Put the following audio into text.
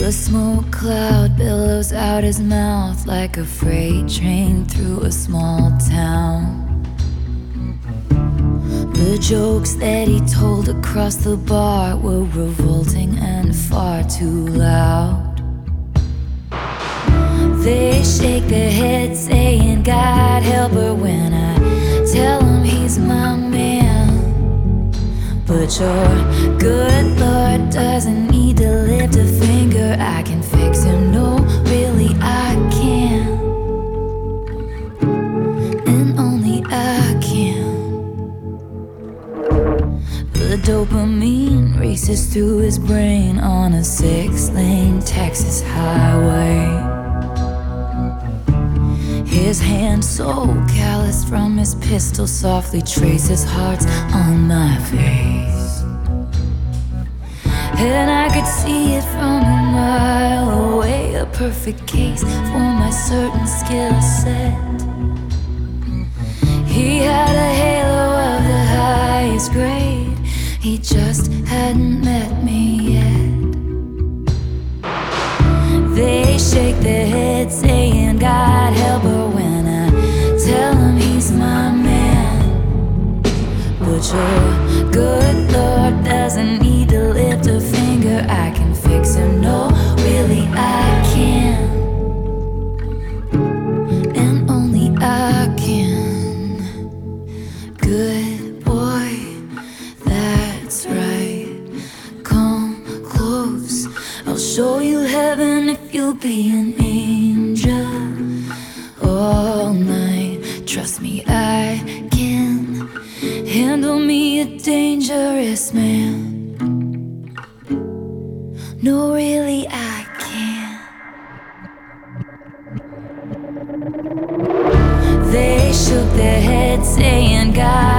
The smoke cloud billows out his mouth like a freight train through a small town. The jokes that he told across the bar were revolting and far too loud. They shake their heads saying, God help her, when I tell him he's my man. But your good Lord doesn't need to lift a finger. I can fix him, no, really I can. And only I can. The dopamine races through his brain on a 6-lane Texas highway. His hand so callous from his pistol softly traces hearts on my face. And I could see it from a mile away, a perfect case for my certain skill set. He had a halo of the highest grade, he just hadn't met me yet. They shake their heads saying, God help her, when I tell him he's my man. But your good Lord doesn't need to lift a finger. I can fix him, no, really I can. And only I can. Good boy, that's right. Come close, I'll show you heaven if you'll be an angel all night. Trust me, I can handle me a dangerous man. No, really, I can. They shook their heads saying, God